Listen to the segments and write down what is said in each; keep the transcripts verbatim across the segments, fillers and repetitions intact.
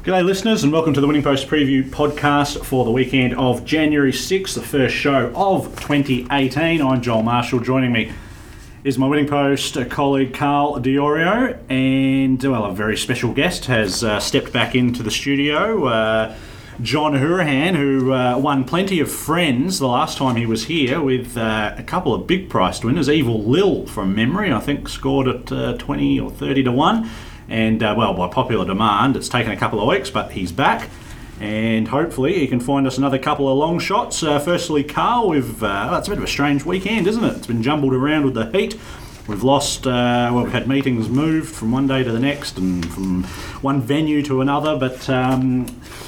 G'day listeners, and welcome to the Winning Post Preview podcast for the weekend of January sixth, the first show of twenty eighteen. I'm Joel Marshall. Joining me is my Winning Post colleague Carl Diorio, and well, a very special guest has uh, stepped back into the studio. Uh, John Hourihan, who uh, won plenty of friends the last time he was here with uh, a couple of big priced winners. Evil Lil, from memory, I think scored at uh, twenty or thirty to one. And, uh, well, by popular demand, it's taken a couple of weeks, but he's back. And hopefully he can find us another couple of long shots. Uh, firstly, Carl, we've, uh, well, it's a bit of a strange weekend, isn't it? It's been jumbled around with the heat. We've lost, uh, well, we've had meetings moved from one day to the next and from one venue to another. But um,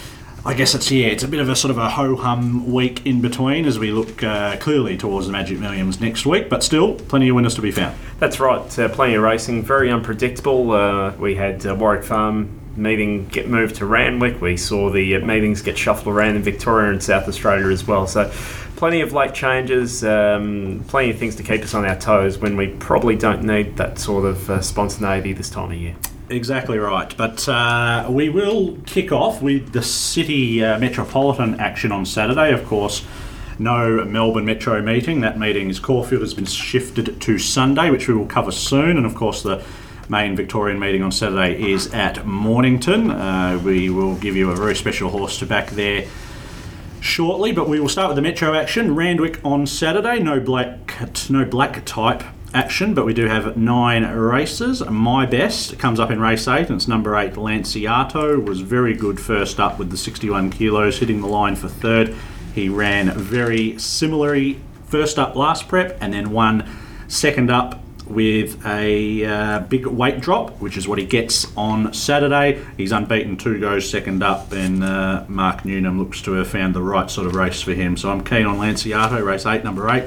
I guess it's, yeah, it's a bit of a sort of a ho-hum week in between as we look uh, clearly towards the Magic Millions next week. But still, plenty of winners to be found. That's right, uh, plenty of racing, very unpredictable. Uh, we had uh, Warwick Farm meeting get moved to Randwick. We saw the uh, meetings get shuffled around in Victoria and South Australia as well. So plenty of late changes, um, plenty of things to keep us on our toes when we probably don't need that sort of uh, spontaneity this time of year. Exactly right. But uh, we will kick off with the City uh, Metropolitan action on Saturday, of course. No Melbourne Metro meeting. That meeting is Caulfield has been shifted to Sunday, which we will cover soon. And of course the main Victorian meeting on Saturday is at Mornington. Uh, we will give you a very special horse to back there shortly, but we will start with the Metro action. Randwick on Saturday. No black, no black type action, but we do have nine races. My Best comes up in race eight, and it's number eight Lanciato. Was very good first up with the sixty-one kilos, hitting the line for third. He ran very similarly first up last prep, and then won second up with a uh, big weight drop, which is what he gets on Saturday. He's unbeaten, two goes second up, and uh, Mark Newnham looks to have found the right sort of race for him. So I'm keen on Lanciato, race eight, number eight.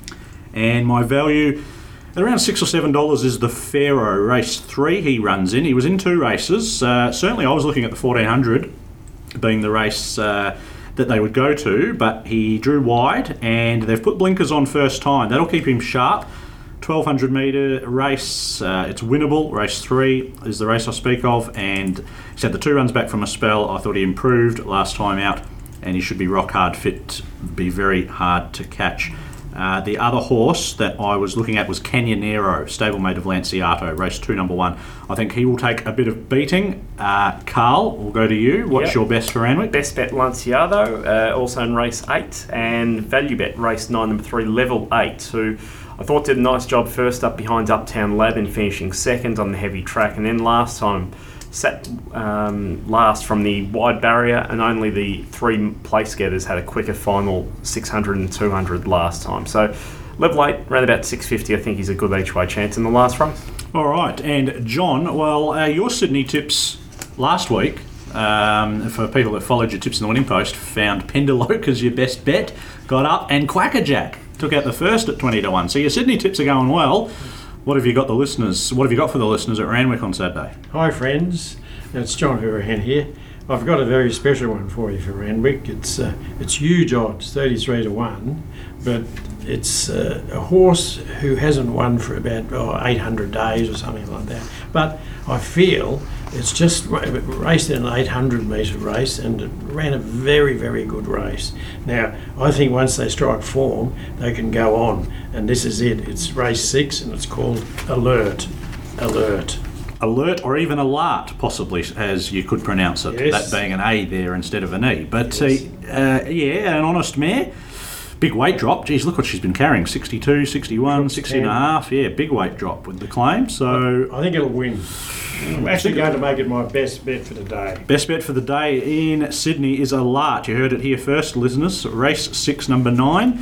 And my value at around six or seven dollars is the Pharaoh, race three. He runs in. He was in two races. Uh, certainly, I was looking at the fourteen hundred being the race Uh, that they would go to, but he drew wide, and they've put blinkers on first time. That'll keep him sharp. twelve hundred metre race, uh, it's winnable. Race three is the race I speak of, and he's had the two runs back from a spell. I thought he improved last time out, and he should be rock hard fit, be very hard to catch. Uh, the other horse that I was looking at was Canyonero, stablemate of Lanciato, race two, number one. I think he will take a bit of beating. Uh, Carl, we'll go to you. What's yep. your best for Randwick? Best bet Lanciato, uh, also in race eight, and value bet race nine, number three, Level eight, who I thought did a nice job first up behind Uptown Lab in finishing second on the heavy track, and then last time sat um, last from the wide barrier, and only the three place getters had a quicker final six hundred and two hundred last time. So level eight, around about six fifty, I think he's a good each way chance in the last race. All right, and John, well, uh, your Sydney tips last week, um, for people that followed your tips in the Winning Post, found Pendaloke as your best bet, got up, and Quackerjack took out the first at twenty to one. So your Sydney tips are going well. What have you got the listeners? What have you got for the listeners at Randwick on Saturday? Hi friends, it's John Hourihan here. I've got a very special one for you for Randwick. It's uh, it's huge odds, thirty-three to one, but it's uh, a horse who hasn't won for about oh, eight hundred days or something like that. But I feel it's just raced in an eight hundred metre race, and it ran a very, very good race. Now, I think once they strike form, they can go on, and this is it. It's race six, and it's called Alert. Alert. Alert, or even Alert, possibly, as you could pronounce it, yes. That being an A there instead of an E. But, yes. uh, uh, yeah, an honest mare. Big weight drop. Geez, look what she's been carrying. sixty-two, sixty-one, sixty and a half. Yeah, big weight drop with the claim. So I think it'll win. I'm actually going to make it my best bet for the day. Best bet for the day in Sydney is Alert. You heard it here first, listeners. Race six, number nine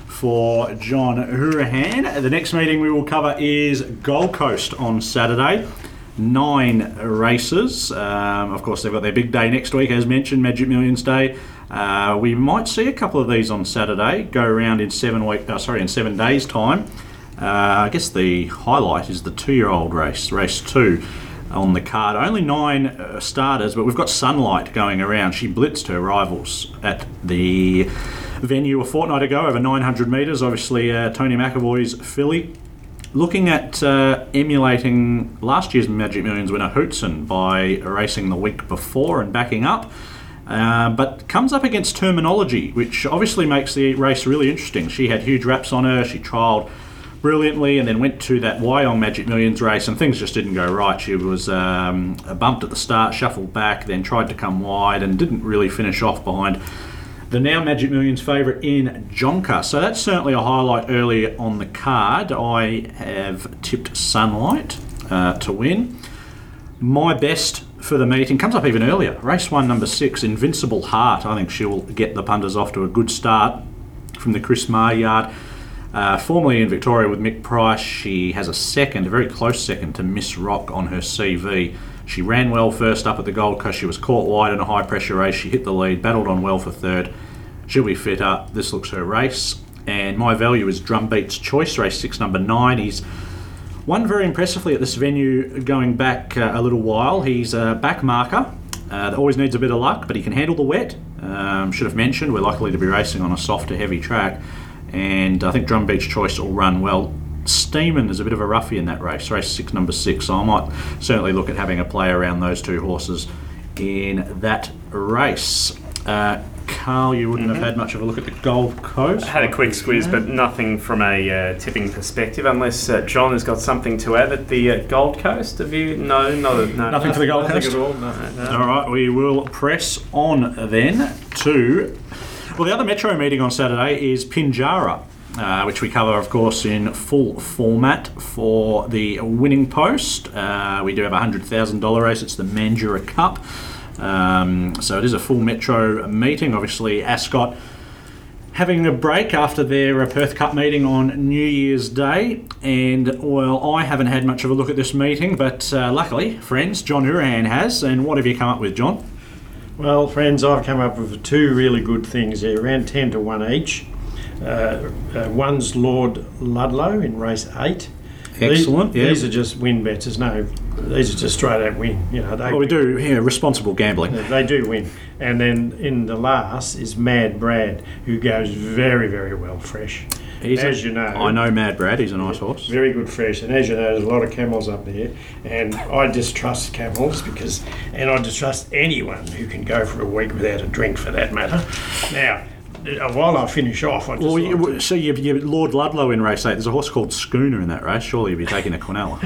for John Hourihan. The next meeting we will cover is Gold Coast on Saturday. Nine races. Um, of course, they've got their big day next week, as mentioned, Magic Millions Day. Uh, we might see a couple of these on Saturday go around in seven week. Uh, sorry, in seven days' time. Uh, I guess the highlight is the two-year-old race, race two, on the card. Only nine uh, starters, but we've got Sunlight going around. She blitzed her rivals at the venue a fortnight ago over nine hundred metres. Obviously, uh, Tony McAvoy's filly. looking at uh, emulating last year's Magic Millions winner Hootson by racing the week before and backing up. Uh, but comes up against Terminology, which obviously makes the race really interesting. She had huge wraps on her. She trialled brilliantly and then went to that Wyong Magic Millions race and things just didn't go right. She was um, bumped at the start, shuffled back, then tried to come wide and didn't really finish off behind the now Magic Millions favourite in Jonker. So that's certainly a highlight early on the card. I have tipped Sunlight uh, to win. My best for the meeting comes up even earlier. Race one, number six, Invincible Heart. I think she'll get the punters off to a good start from the Chris Marr yard. Uh, formerly in Victoria with Mick Price, she has a second, a very close second to Miss Rock on her C V. She ran well first up at the Gold Coast. She was caught wide in a high pressure race. She hit the lead, battled on well for third. She'll be fitter. This looks her race. And my value is Drumbeat's Choice, race six, number nine. He's won very impressively at this venue going back uh, a little while. He's a back marker uh, that always needs a bit of luck, but he can handle the wet. Um, should have mentioned, we're likely to be racing on a softer, heavy track. And I think Drumbeat's Choice will run well. Steeman is a bit of a roughie in that race, race six, number six. So I might certainly look at having a play around those two horses in that race. Uh, Carl, you wouldn't mm-hmm. have had much of a look at the Gold Coast. I had a quick squeeze, but nothing from a uh, tipping perspective, unless uh, John has got something to add at the uh, Gold Coast. Have you? No, no, no. Nothing for the Gold Nothing Coast? at all. Nothing. No. All right, we will press on then to... Well, the other Metro meeting on Saturday is Pinjarra, uh, which we cover, of course, in full format for the winning post. Uh, we do have a one hundred thousand dollars race. It's the Mandurah Cup. Um, so it is a full Metro meeting. Obviously, Ascot having a break after their uh, Perth Cup meeting on New Year's Day. And, well, I haven't had much of a look at this meeting, but uh, luckily, friends, John Urahan has. And what have you come up with, John? Well, friends, I've come up with two really good things here, around ten to one each. Uh, uh, one's Lord Ludlow in race eight. Excellent. These, yeah. these are just win bets. There's no, these are just straight out win. You know, they Well, we do yeah, responsible gambling. They do win. And then in the last is Mad Brad, who goes very, very well fresh. He's as a, you know, I know Mad Brad. He's a nice horse. Very good fresh, and as you know, there's a lot of camels up there, and I distrust camels because, and I distrust anyone who can go for a week without a drink, for that matter. Now, uh, while I finish off, I just Well, like you, to- so you, you Lord Ludlow in race eight. There's a horse called Schooner in that race. Surely you'll be taking a Quinella.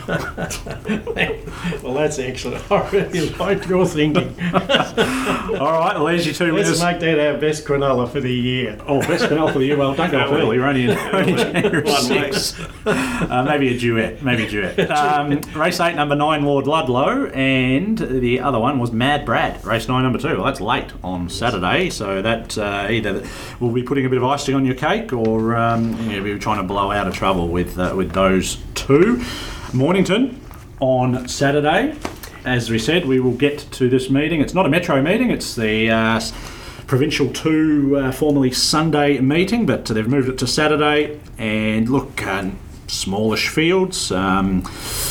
well, that's excellent. I really like your thinking. All right, well, there's your two Let's winners. make that our best quinola for the year. Oh, best Quinella for the year. Well, don't go off early. You're only in only January One sixth. Uh, maybe a duet. Maybe a duet. Um, race eight, number nine, Lord Ludlow, and the other one was Mad Brad. Race nine, number two. Well, that's late on Saturday, so that uh, either will be putting a bit of icing on your cake, or um, you'll be trying to blow out of trouble with uh, with those two. Mornington on Saturday. As we said, we will get to this meeting. It's not a Metro meeting. It's the uh, Provincial two, uh, formerly Sunday meeting, but they've moved it to Saturday. And look, uh, smallish fields. Um,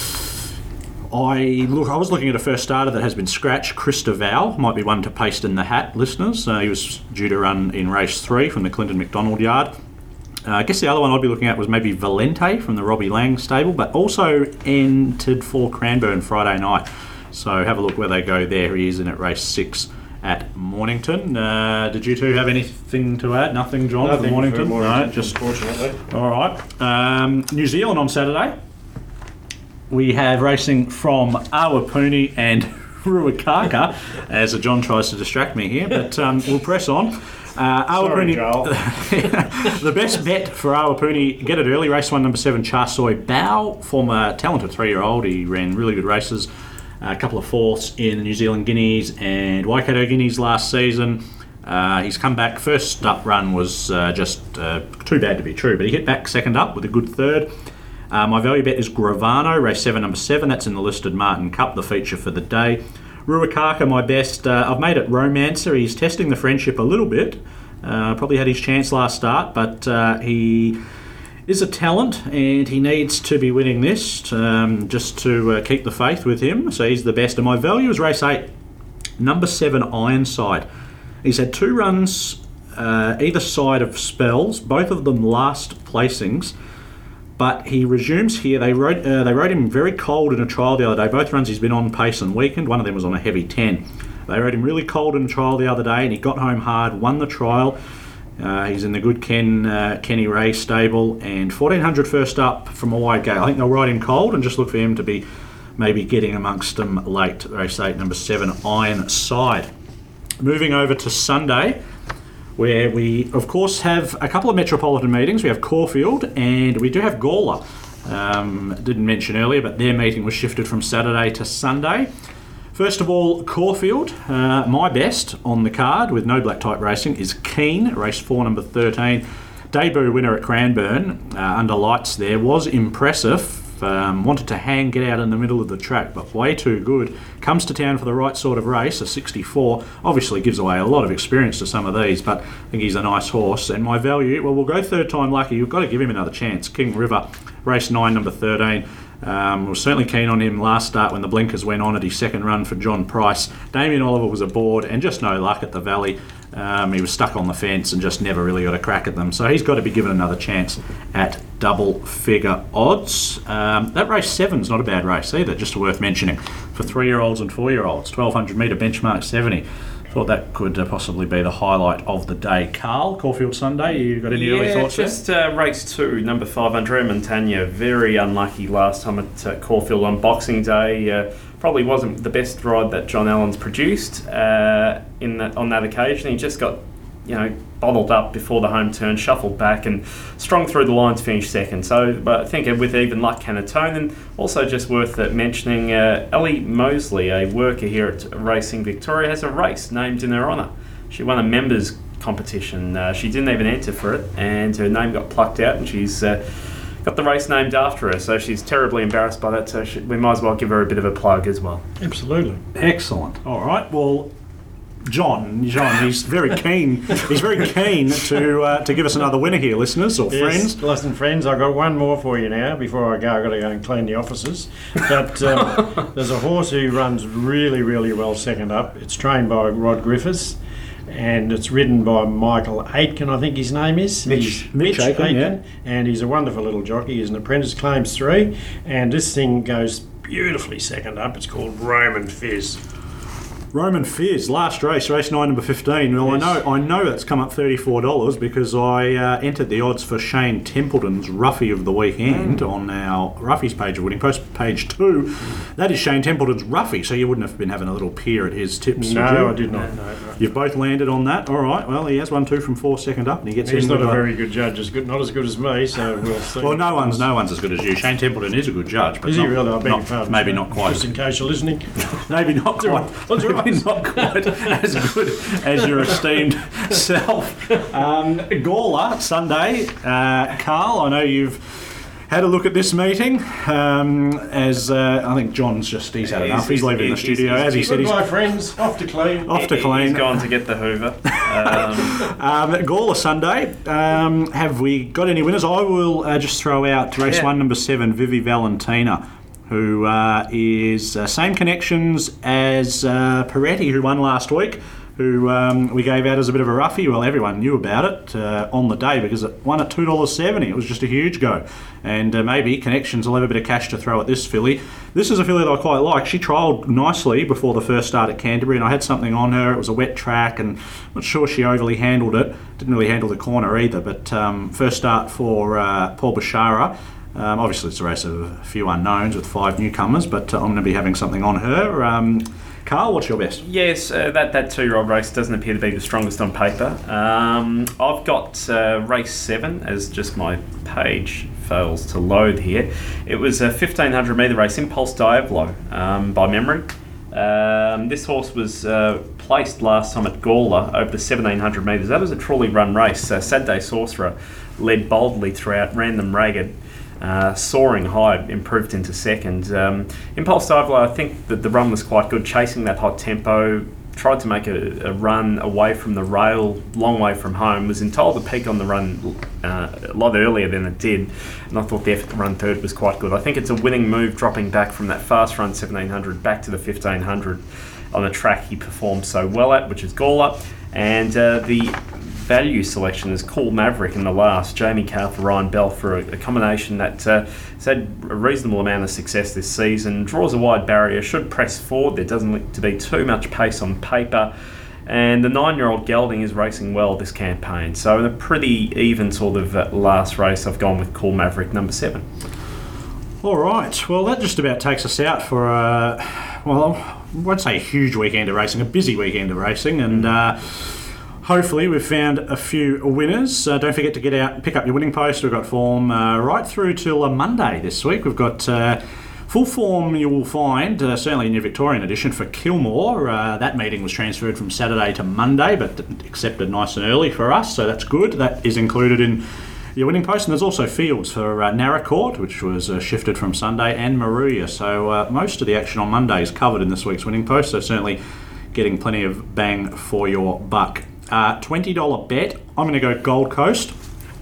I look. I was looking at a first starter that has been scratched. Christa Val might be one to paste in the hat, listeners. Uh, he was due to run in race three from the Clinton McDonald yard. Uh, I guess the other one I'd be looking at was maybe Valente from the Robbie Lang stable, but also entered for Cranbourne Friday night. So have a look where they go there. He is in at race six at Mornington. Uh, did you two have anything to add? Nothing, John, Nothing for Mornington? for Mornington, No, just unfortunately. all right. Um, New Zealand on Saturday. We have racing from Awapuni and Ruakaka, as John tries to distract me here, but um, we'll press on. Uh, Sorry, Awapuni, Joel. the best bet for Awapuni, get it early, race one, number seven, Charsoi Bao, former talented three-year-old. He ran really good races, a couple of fourths in the New Zealand Guineas and Waikato Guineas last season. Uh, he's come back. First up run was uh, just uh, too bad to be true, but he hit back second up with a good third. Uh, my value bet is Gravano, race seven, number seven. That's in the listed Martin Cup, the feature for the day. Ruakaka, my best. Uh, I've made it Romancer. He's testing the friendship a little bit. Uh, probably had his chance last start, but uh, he is a talent and he needs to be winning this um, just to uh, keep the faith with him. So he's the best. And my value is race eight, number seven, Ironside. He's had two runs uh, either side of spells, both of them last placings. but he resumes here. They rode, uh, they rode him very cold in a trial the other day. Both runs he's been on pace and weakened. One of them was on a heavy ten. They rode him really cold in a trial the other day, and he got home hard, won the trial. Uh, he's in the good Ken uh, Kenny Ray stable, and fourteen hundred first up from a wide gate. I think they'll ride him cold and just look for him to be maybe getting amongst them late. Race eight, number seven, Ironside. Moving over to Sunday, where we, of course, have a couple of metropolitan meetings. We have Caulfield and we do have Gawler. Um, didn't mention earlier, but their meeting was shifted from Saturday to Sunday. First of all, Caulfield. Uh, my best on the card with no black type racing is Keen, race four, number thirteen. Debut winner at Cranbourne, uh, under lights there, was impressive. Um, wanted to hang, get out in the middle of the track, but way too good. Comes to town for the right sort of race, a sixty-four. Obviously gives away a lot of experience to some of these, but I think he's a nice horse. And my value, well, we'll go third time lucky. You've got to give him another chance. King River, race nine, number thirteen. Um, was certainly keen on him last start when the blinkers went on at his second run for John Price. Damien Oliver was aboard and just no luck at the Valley. Um, he was stuck on the fence and just never really got a crack at them. So he's got to be given another chance at double figure odds. Um, that race seven's not a bad race either, just worth mentioning. For three-year-olds and four-year-olds, twelve hundred metre benchmark seventy. Thought that could uh, possibly be the highlight of the day. Carl, Caulfield Sunday, you got any yeah, early thoughts just, there? Just uh, race two, number five, Andrea Montagna. Very unlucky last time at uh, Caulfield on Boxing Day. Uh, probably wasn't the best ride that John Allen's produced uh, in that, on that occasion. He just got, you know, bottled up before the home turn, shuffled back and strong through the line to finish second. So, but I think with even luck can atone. And also just worth uh, mentioning, uh, Ellie Mosley, a worker here at Racing Victoria, has a race named in her honour. She won a members competition. Uh, she didn't even enter for it, and her name got plucked out, and she's uh, got the race named after her. So she's terribly embarrassed by that. So she, we might as well give her a bit of a plug as well. Absolutely. Excellent. All right. Well, John, John, he's very keen. He's very keen to uh, to give us another winner here, listeners or Yes, friends. listen, friends, I've got one more for you now. Before I go, I've got to go and clean the offices. But um, there's a horse who runs really, really well second up. It's trained by Rod Griffiths, and it's ridden by Michael Aitken, I think his name is. Mitch, He's Mitch Aitken, yeah. And he's a wonderful little jockey. He's an apprentice, claims three, and this thing goes beautifully second up. It's called Roman Fizz. Roman Fizz, last race, race nine, number fifteen. Well, Yes. I know I know that's come up thirty-four dollars because I uh, entered the odds for Shane Templeton's Ruffy of the weekend mm. on our Ruffy's page of Winning Post, page two. Mm. That is Shane Templeton's Ruffy, so you wouldn't have been having a little peer at his tips, No, would you? I did not. No, no. You've both landed on that. All right. Well, he has one two from four second up, and he gets He's in not with a very good judge, as good, not as good as me, so we'll see. Well, no one's no one's as good as you. Shane Templeton is a good judge, but Is not, he really? I beg your not, pardon. maybe sir. not quite. Just in case you're listening. Maybe not quite. That's all right. Maybe not quite as good as your esteemed self. Um, Gawler Sunday, uh, Carl. I know you've had a look at this meeting. Um, as uh, I think John's just he's had enough. He's, he's leaving the he's, studio, he's, as he said. He's Goodbye, friends. Off to clean. off to He- clean. He's gone to get the Hoover. Um, Um, Gawler Sunday. Um, have we got any winners? I will uh, just throw out race Yeah. one, number seven, Vivi Valentina, who uh, is uh, same connections as uh, Peretti, who won last week, who um, we gave out as a bit of a roughie. Well, everyone knew about it uh, on the day because it won at two dollars seventy. It was just a huge go. And uh, maybe Connections will have a bit of cash to throw at this filly. This is a filly that I quite like. She trialled nicely before the first start at Canterbury, and I had something on her. It was a wet track, and I'm not sure she overly handled it. Didn't really handle the corner either, but um, first start for uh, Paul Bashara. Um, obviously, it's a race of a few unknowns with five newcomers, but uh, I'm going to be having something on her. Um, Carl, what's your best? Yes, uh, that, that two-year-old race doesn't appear to be the strongest on paper. Um, I've got uh, race seven as just my page fails to load here. It was a fifteen hundred metre race, Impulse Diablo, um, by memory. Um, this horse was uh, placed last time at Gawler over the seventeen hundred metres. That was a truly run race. Uh, Saturday Sorcerer led boldly throughout, ran them ragged. Uh, soaring high, improved into second. Um, Impulse Diablo, I think that the run was quite good, chasing that hot tempo, tried to make a, a run away from the rail, long way from home, was entitled to peak on the run uh, a lot earlier than it did, and I thought the effort to run third was quite good. I think it's a winning move, dropping back from that fast run seventeen hundred back to the fifteen hundred on a track he performed so well at, which is Gawler, and uh, the value selection is Cool Maverick in the last. Jamie Carr for Ryan Bell for a, a combination that uh, has had a reasonable amount of success this season. Draws a wide barrier, should press forward. There doesn't look to be too much pace on paper. And the nine-year-old gelding is racing well this campaign. So in a pretty even sort of uh, last race, I've gone with Cool Maverick number seven. All right. Well, that just about takes us out for a, well, I won't say a huge weekend of racing, a busy weekend of racing. And uh, hopefully we've found a few winners. Uh, don't forget to get out and pick up your winning post. We've got form uh, right through till uh, Monday this week. We've got... Uh, Full form you will find, uh, certainly in your Victorian edition, for Kilmore. Uh, that meeting was transferred from Saturday to Monday, but accepted nice and early for us, so that's good. That is included in your winning post. And there's also fields for uh, Narracourt, which was uh, shifted from Sunday, and Maruya. So uh, most of the action on Monday is covered in this week's winning post, so certainly getting plenty of bang for your buck. Uh, twenty dollars bet, I'm going to go Gold Coast.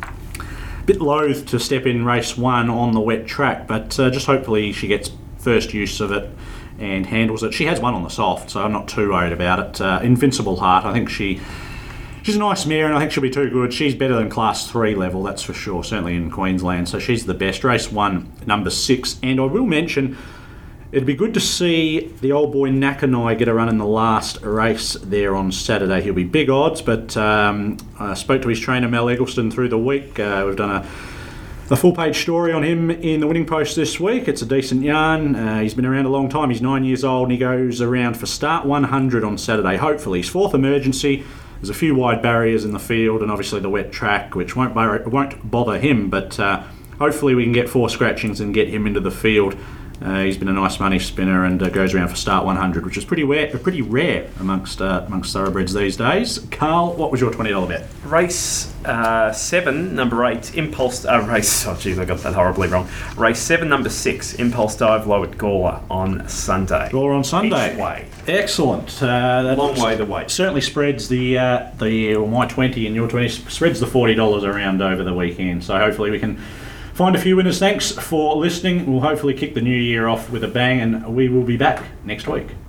Bit loath to step in race one on the wet track, but uh, just hopefully she gets first use of it and handles it. She has won on the soft, so I'm not too worried about it. Uh, Invincible Heart, I think she she's a nice mare, and I think she'll be too good. She's better than class three level, that's for sure, certainly in Queensland, so she's the best. Race one, number six, and I will mention, it'd be good to see the old boy Nakanai get a run in the last race there on Saturday. He'll be big odds, but um, I spoke to his trainer Mel Eggleston through the week. Uh, we've done a, a full-page story on him in the winning post this week. It's a decent yarn. Uh, he's been around a long time. He's nine years old, and he goes around for start one hundred on Saturday, hopefully. His fourth emergency. There's a few wide barriers in the field, and obviously the wet track, which won't, bar- won't bother him, but uh, hopefully we can get four scratchings and get him into the field. Uh, he's been a nice money spinner and uh, goes around for start one hundred, which is pretty rare, pretty rare amongst uh, amongst thoroughbreds these days. Carl, what was your twenty dollars bet? Race uh, seven, number eight, Impulse. Uh, race. Oh, geez, I got that horribly wrong. Race seven, number six, Impulse Dive Low at Gawler on Sunday. Gawler on Sunday. Each way. Excellent. Uh, that Long way the wait. Certainly spreads the uh, the uh, my twenty and your twenty spreads the forty dollars around over the weekend. So hopefully we can find a few winners. Thanks for listening. We'll hopefully kick the new year off with a bang, and we will be back next week.